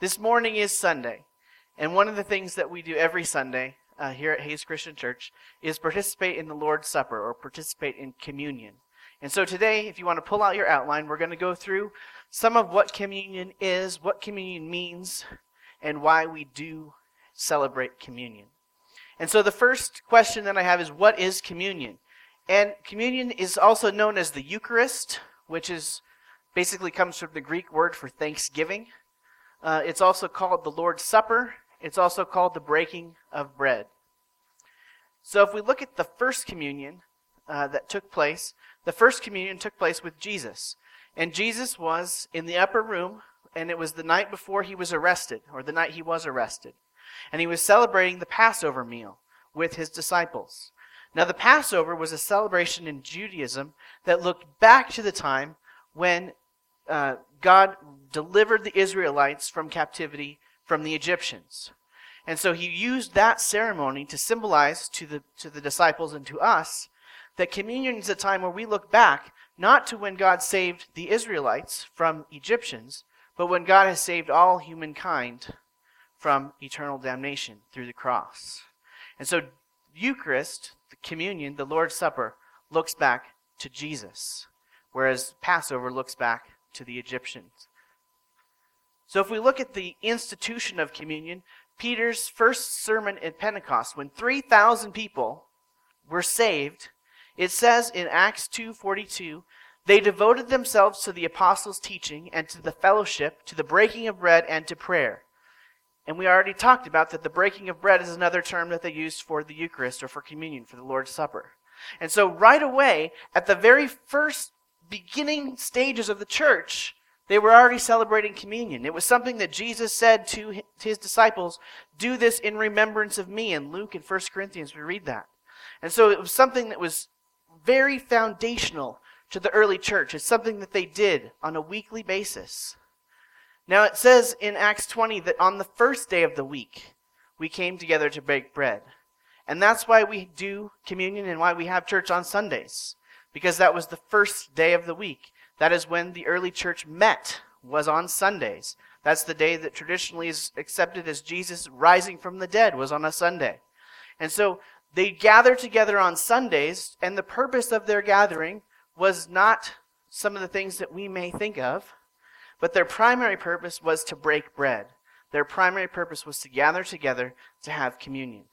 This morning is Sunday, and one of the things that we do every Sunday here at Hayes Christian Church is participate in the Lord's Supper, or participate in communion. And so today, if you want to pull out your outline, we're going to go through some of what communion is, what communion means, and why we do celebrate communion. And so the first question that I have is, what is communion? And communion is also known as the Eucharist, which is basically comes from the Greek word for thanksgiving. It's also called the Lord's Supper. It's also called the breaking of bread. So if we look at the first communion that took place, the first communion took place with Jesus. And Jesus was in the upper room, and it was the night before he was arrested, or the night he was arrested. And he was celebrating the Passover meal with his disciples. Now the Passover was a celebration in Judaism that looked back to the time when God delivered the Israelites from captivity from the Egyptians. And so he used that ceremony to symbolize to the disciples and to us that communion is a time where we look back not to when God saved the Israelites from Egyptians, but when God has saved all humankind from eternal damnation through the cross. And so Eucharist, the communion, the Lord's Supper, looks back to Jesus, whereas Passover looks back to the Egyptians. So if we look at the institution of communion, Peter's first sermon at Pentecost, when 3,000 people were saved, it says in Acts 2:42, they devoted themselves to the apostles' teaching and to the fellowship, to the breaking of bread and to prayer. And we already talked about that the breaking of bread is another term that they used for the Eucharist or for communion, for the Lord's Supper. And so right away, at the very first beginning stages of the church, they were already celebrating communion. It was something that Jesus said to his disciples, do this in remembrance of me. In Luke and 1 Corinthians, we read that. And so it was something that was very foundational to the early church. It's something that they did on a weekly basis. Now it says in Acts 20 that on the first day of the week, we came together to break bread. And that's why we do communion and why we have church on Sundays. Because that was the first day of the week. That is when the early church met, was on Sundays. That's the day that traditionally is accepted as Jesus rising from the dead, was on a Sunday. And so they gather together on Sundays, and the purpose of their gathering was not some of the things that we may think of, but their primary purpose was to break bread. Their primary purpose was to gather together to have communion.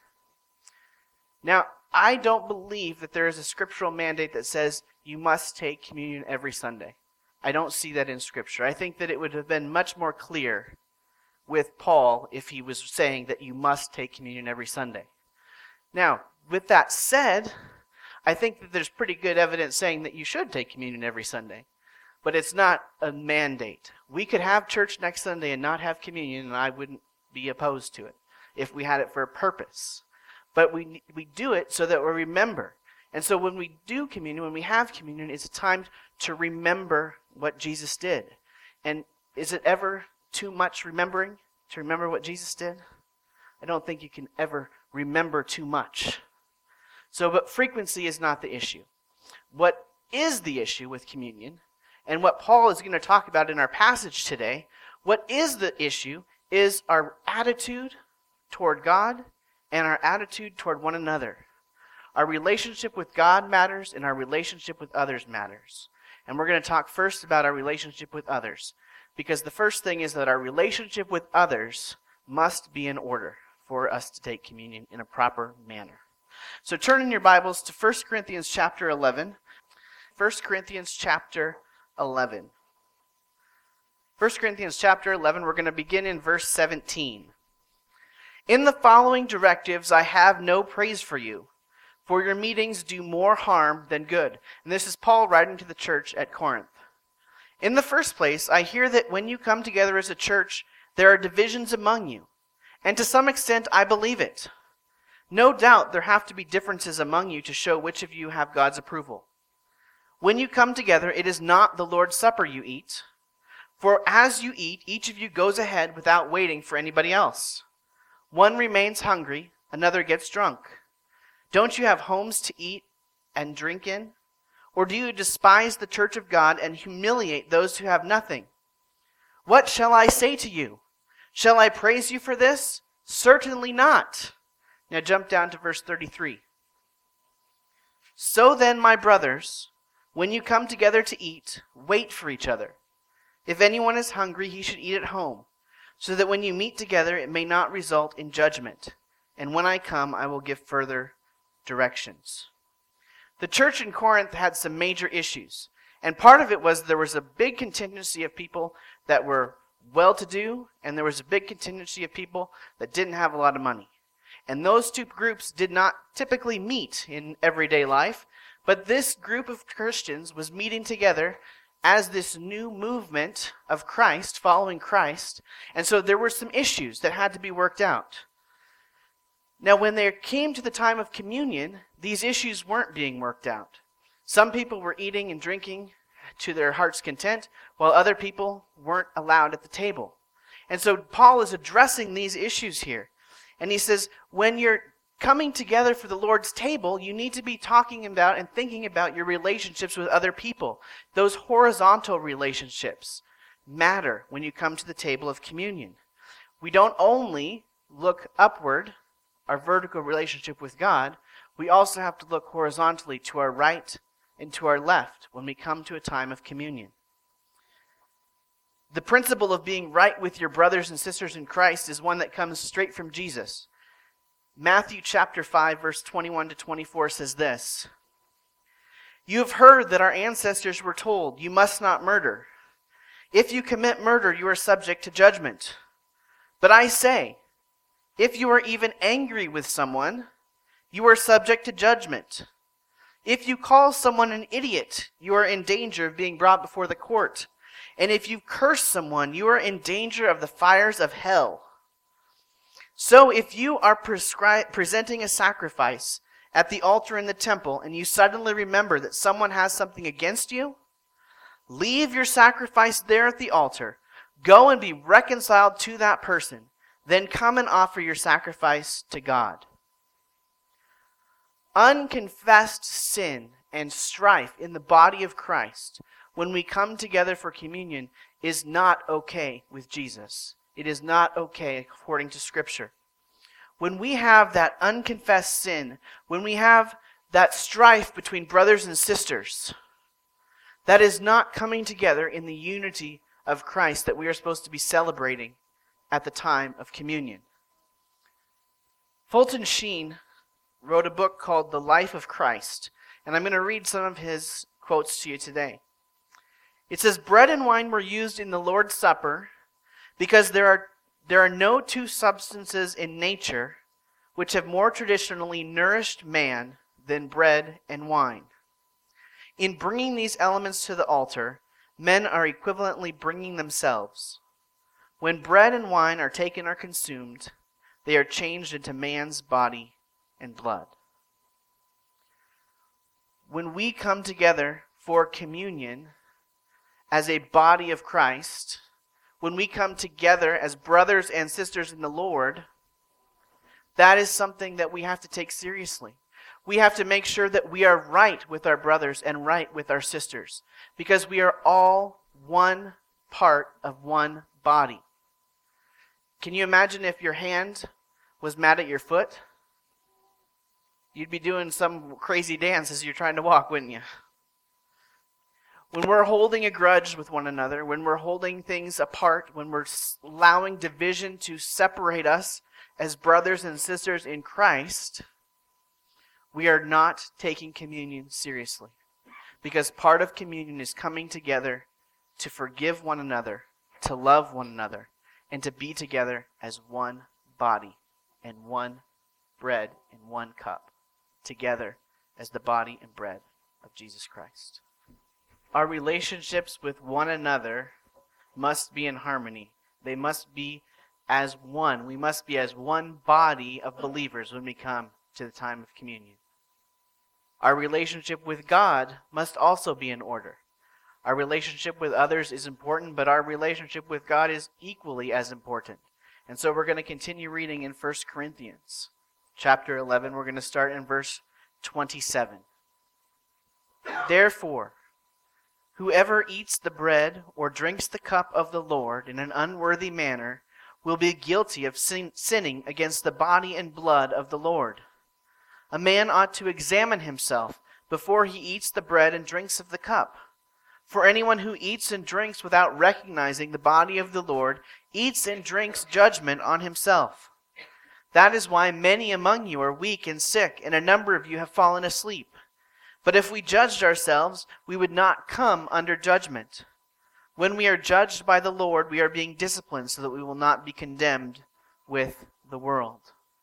Now, I don't believe that there is a scriptural mandate that says you must take communion every Sunday. I don't see that in Scripture. I think that it would have been much more clear with Paul if he was saying that you must take communion every Sunday. Now, with that said, I think that there's pretty good evidence saying that you should take communion every Sunday. But it's not a mandate. We could have church next Sunday and not have communion, and I wouldn't be opposed to it if we had it for a purpose. But we do it so that we remember. And so when we do communion, when we have communion, it's a time to remember what Jesus did. And is it ever too much remembering to remember what Jesus did? I don't think you can ever remember too much. But frequency is not the issue. What is the issue with communion, and what Paul is going to talk about in our passage today, what is the issue is our attitude toward God and our attitude toward one another. Our relationship with God matters, and our relationship with others matters. And we're going to talk first about our relationship with others, because the first thing is that our relationship with others must be in order for us to take communion in a proper manner. So turn in your Bibles to 1 Corinthians chapter 11. 1 Corinthians chapter 11. 1 Corinthians chapter 11, we're going to begin in verse 17. In the following directives I have no praise for you, for your meetings do more harm than good. And this is Paul writing to the church at Corinth. In the first place, I hear that when you come together as a church, there are divisions among you. And to some extent, I believe it. No doubt there have to be differences among you to show which of you have God's approval. When you come together, it is not the Lord's Supper you eat. For as you eat, each of you goes ahead without waiting for anybody else. One remains hungry, another gets drunk. Don't you have homes to eat and drink in? Or do you despise the church of God and humiliate those who have nothing? What shall I say to you? Shall I praise you for this? Certainly not. Now jump down to verse 33. So then, my brothers, when you come together to eat, wait for each other. If anyone is hungry, he should eat at home, so that when you meet together, it may not result in judgment. And when I come, I will give further directions. The church in Corinth had some major issues. And part of it was there was a big contingency of people that were well-to-do, and there was a big contingency of people that didn't have a lot of money. And those two groups did not typically meet in everyday life, but this group of Christians was meeting together as this new movement of Christ, following Christ. And so there were some issues that had to be worked out. Now, when they came to the time of communion, these issues weren't being worked out. Some people were eating and drinking to their heart's content, while other people weren't allowed at the table. And so Paul is addressing these issues here. And he says, when you're coming together for the Lord's table, you need to be talking about and thinking about your relationships with other people. Those horizontal relationships matter when you come to the table of communion. We don't only look upward, our vertical relationship with God, we also have to look horizontally to our right and to our left when we come to a time of communion. The principle of being right with your brothers and sisters in Christ is one that comes straight from Jesus. Matthew chapter 5, verse 21 to 24 says this, "You have heard that our ancestors were told, 'You must not murder.' If you commit murder, you are subject to judgment. But I say, if you are even angry with someone, you are subject to judgment. If you call someone an idiot, you are in danger of being brought before the court. And if you curse someone, you are in danger of the fires of hell. So if you are presenting a sacrifice at the altar in the temple, and you suddenly remember that someone has something against you, leave your sacrifice there at the altar. Go and be reconciled to that person. Then come and offer your sacrifice to God." Unconfessed sin and strife in the body of Christ, when we come together for communion, is not okay with Jesus. It is not okay according to Scripture. When we have that unconfessed sin, when we have that strife between brothers and sisters, that is not coming together in the unity of Christ that we are supposed to be celebrating at the time of communion. Fulton Sheen wrote a book called The Life of Christ, and I'm going to read some of his quotes to you today. It says, "Bread and wine were used in the Lord's Supper because there are no two substances in nature which have more traditionally nourished man than bread and wine. In bringing these elements to the altar, men are equivalently bringing themselves. When bread and wine are taken or consumed, they are changed into man's body and blood." When we come together for communion as a body of Christ, when we come together as brothers and sisters in the Lord, that is something that we have to take seriously. We have to make sure that we are right with our brothers and right with our sisters, because we are all one part of one body. Can you imagine if your hand was mad at your foot? You'd be doing some crazy dance as you're trying to walk, wouldn't you? When we're holding a grudge with one another, when we're holding things apart, when we're allowing division to separate us as brothers and sisters in Christ, we are not taking communion seriously. Because part of communion is coming together to forgive one another, to love one another, and to be together as one body and one bread and one cup, together as the body and bread of Jesus Christ. Our relationships with one another must be in harmony. They must be as one. We must be as one body of believers when we come to the time of communion. Our relationship with God must also be in order. Our relationship with others is important, but our relationship with God is equally as important. And so we're going to continue reading in 1 Corinthians chapter 11. We're going to start in verse 27. "Therefore, whoever eats the bread or drinks the cup of the Lord in an unworthy manner will be guilty of sinning against the body and blood of the Lord. A man ought to examine himself before he eats the bread and drinks of the cup. For anyone who eats and drinks without recognizing the body of the Lord eats and drinks judgment on himself. That is why many among you are weak and sick, and a number of you have fallen asleep. But if we judged ourselves, we would not come under judgment. When we are judged by the Lord, we are being disciplined so that we will not be condemned with the world.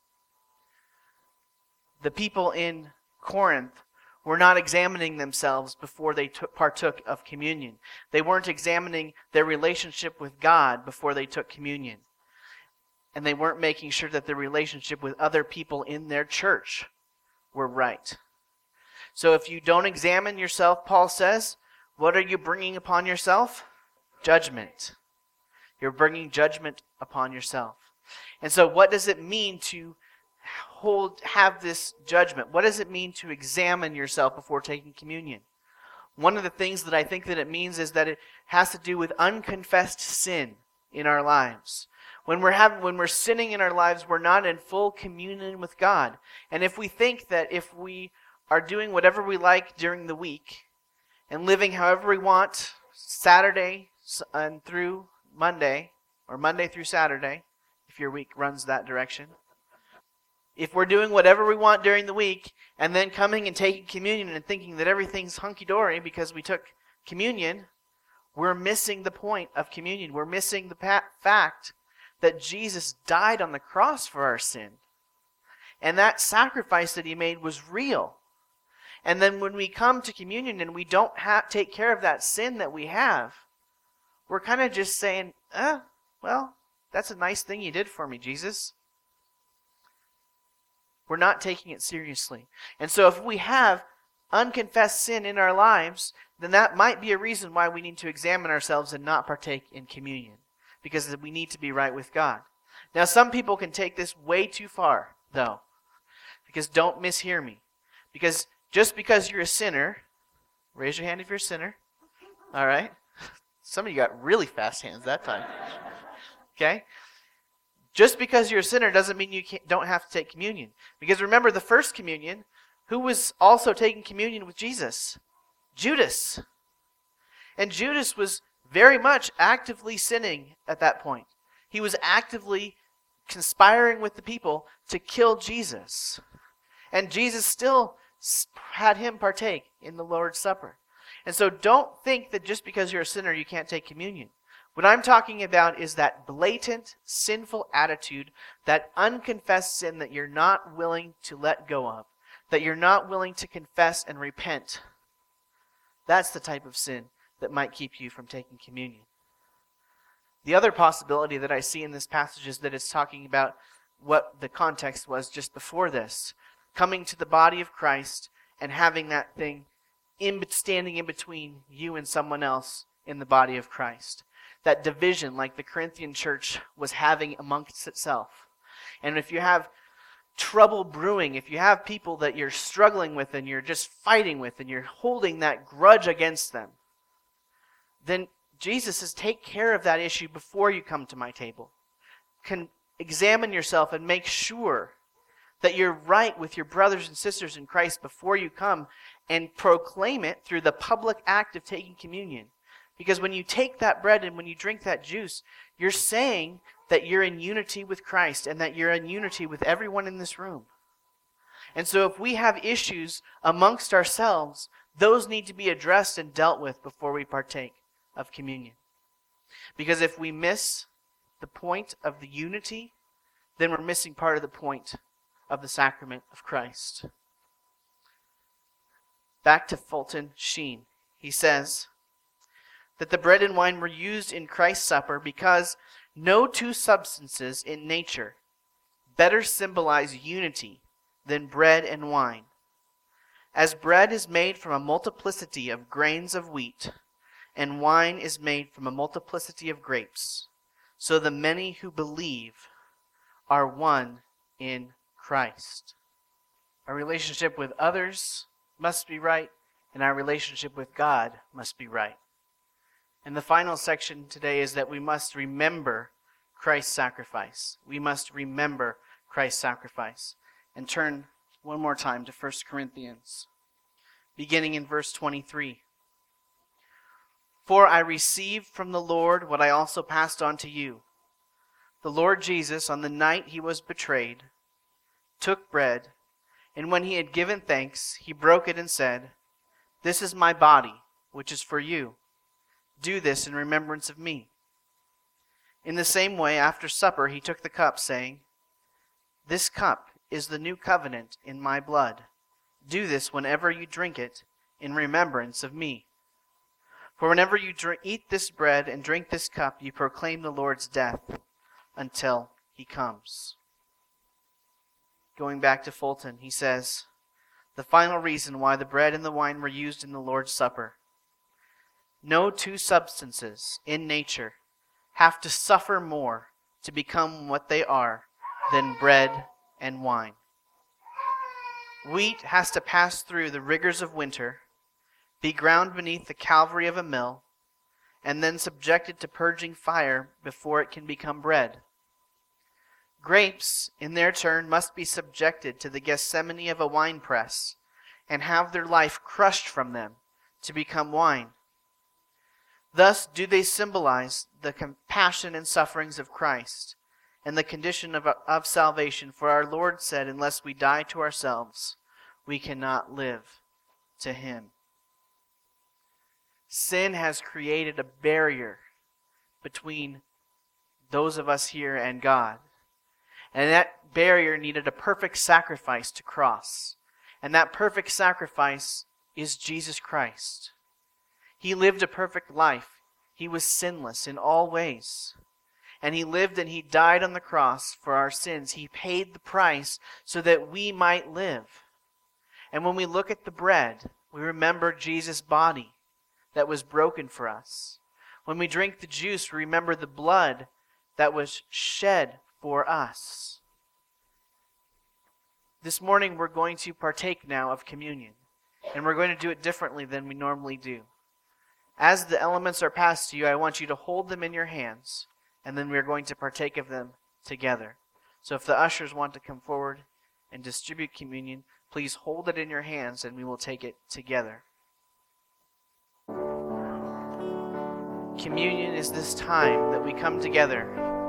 The people in Corinth were not examining themselves before they partook of communion. They weren't examining their relationship with God before they took communion. And they weren't making sure that their relationship with other people in their church were right. So if you don't examine yourself, Paul says, what are you bringing upon yourself? Judgment. You're bringing judgment upon yourself. And so what does it mean to have this judgment? What does it mean to examine yourself before taking communion? One of the things that I think that it means is that it has to do with unconfessed sin in our lives. When we're sinning in our lives, we're not in full communion with God. And if we think that if we are doing whatever we like during the week and living however we want Saturday and through Monday, or Monday through Saturday, if your week runs that direction, if we're doing whatever we want during the week and then coming and taking communion and thinking that everything's hunky-dory because we took communion, we're missing the point of communion. We're missing the fact that Jesus died on the cross for our sin. And that sacrifice that he made was real. And then when we come to communion and we don't take care of that sin that we have, we're kind of just saying, well, that's a nice thing you did for me, Jesus. We're not taking it seriously. And so if we have unconfessed sin in our lives, then that might be a reason why we need to examine ourselves and not partake in communion. Because we need to be right with God. Now some people can take this way too far, though. Because don't mishear me. Because just because you're a sinner, raise your hand if you're a sinner. All right? Some of you got really fast hands that time. Okay? Just because you're a sinner doesn't mean you don't have to take communion. Because remember, the first communion, who was also taking communion with Jesus? Judas. And Judas was very much actively sinning at that point. He was actively conspiring with the people to kill Jesus. And Jesus still had him partake in the Lord's Supper. And so don't think that just because you're a sinner you can't take communion. What I'm talking about is that blatant, sinful attitude, that unconfessed sin that you're not willing to let go of, that you're not willing to confess and repent. That's the type of sin that might keep you from taking communion. The other possibility that I see in this passage is that it's talking about what the context was just before this. Coming to the body of Christ and having that thing standing in between you and someone else in the body of Christ. That division like the Corinthian church was having amongst itself. And if you have trouble brewing, if you have people that you're struggling with and you're just fighting with and you're holding that grudge against them, then Jesus says, take care of that issue before you come to my table. Examine yourself and make sure that you're right with your brothers and sisters in Christ before you come, and proclaim it through the public act of taking communion. Because when you take that bread and when you drink that juice, you're saying that you're in unity with Christ and that you're in unity with everyone in this room. And so if we have issues amongst ourselves, those need to be addressed and dealt with before we partake of communion. Because if we miss the point of the unity, then we're missing part of the point of the sacrament of Christ. Back to Fulton Sheen. He says that the bread and wine were used in Christ's supper because no two substances in nature better symbolize unity than bread and wine. As bread is made from a multiplicity of grains of wheat, and wine is made from a multiplicity of grapes, so the many who believe are one in Christ. Our relationship with others must be right, and our relationship with God must be right. And the final section today is that we must remember Christ's sacrifice. We must remember Christ's sacrifice. And turn one more time to 1 Corinthians, beginning in verse 23. For I received from the Lord what I also passed on to you. The Lord Jesus, on the night he was betrayed, took bread, and when he had given thanks, he broke it and said, "This is my body, which is for you. Do this in remembrance of me." In the same way, after supper, he took the cup, saying, "This cup is the new covenant in my blood. Do this whenever you drink it in remembrance of me. For whenever you eat this bread and drink this cup, you proclaim the Lord's death until he comes." Going back to Fulton, he says, the final reason why the bread and the wine were used in the Lord's Supper. No two substances in nature have to suffer more to become what they are than bread and wine. Wheat has to pass through the rigors of winter, be ground beneath the calvary of a mill, and then subjected to purging fire before it can become bread. Grapes, in their turn, must be subjected to the Gethsemane of a winepress and have their life crushed from them to become wine. Thus do they symbolize the compassion and sufferings of Christ and the condition of salvation. For our Lord said, unless we die to ourselves, we cannot live to him. Sin has created a barrier between those of us here and God. And that barrier needed a perfect sacrifice to cross. And that perfect sacrifice is Jesus Christ. He lived a perfect life. He was sinless in all ways. And he lived and he died on the cross for our sins. He paid the price so that we might live. And when we look at the bread, we remember Jesus' body that was broken for us. When we drink the juice, we remember the blood that was shed for us. This morning we're going to partake now of communion. And we're going to do it differently than we normally do. As the elements are passed to you, I want you to hold them in your hands, and then we're going to partake of them together. So if the ushers want to come forward and distribute communion, please hold it in your hands and we will take it together. Communion is this time that we come together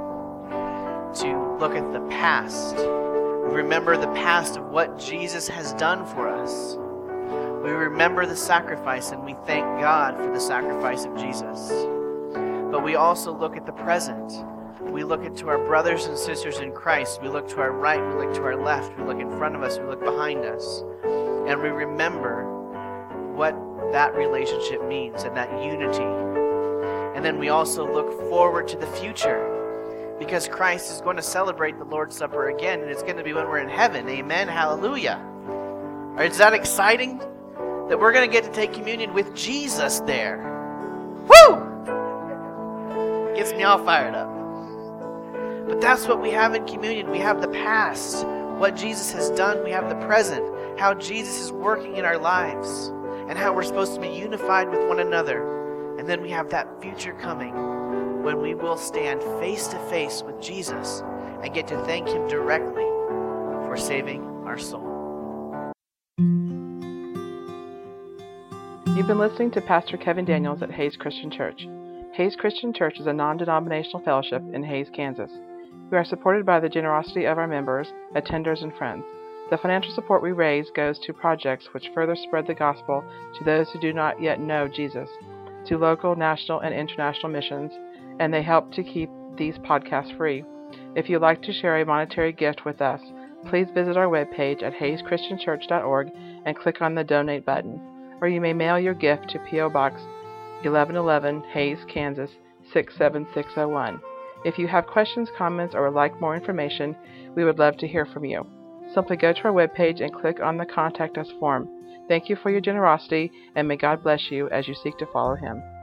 to look at the past. We remember the past of what Jesus has done for us. We remember the sacrifice and we thank God for the sacrifice of Jesus. But we also look at the present. We look into our brothers and sisters in Christ. We look to our right, we look to our left, we look in front of us, we look behind us. And we remember what that relationship means and that unity. And then we also look forward to the future, because Christ is going to celebrate the Lord's Supper again, and it's going to be when we're in heaven. Amen. Hallelujah. Is that exciting? That we're going to get to take communion with Jesus there. Woo! Gets me all fired up. But that's what we have in communion. We have the past, what Jesus has done. We have the present, how Jesus is working in our lives, and how we're supposed to be unified with one another. And then we have that future coming when we will stand face to face with Jesus and get to thank him directly for saving our soul. You've been listening to Pastor Kevin Daniels at Hays Christian Church. Hays Christian Church is a non-denominational fellowship in Hays, Kansas. We are supported by the generosity of our members, attenders, and friends. The financial support we raise goes to projects which further spread the gospel to those who do not yet know Jesus, to local, national, and international missions, and they help to keep these podcasts free. If you'd like to share a monetary gift with us, please visit our webpage at hayschristianchurch.org and click on the Donate button. Or you may mail your gift to P.O. Box 1111, Hays, Kansas 67601. If you have questions, comments, or would like more information, we would love to hear from you. Simply go to our webpage and click on the Contact Us form. Thank you for your generosity, and may God bless you as you seek to follow him.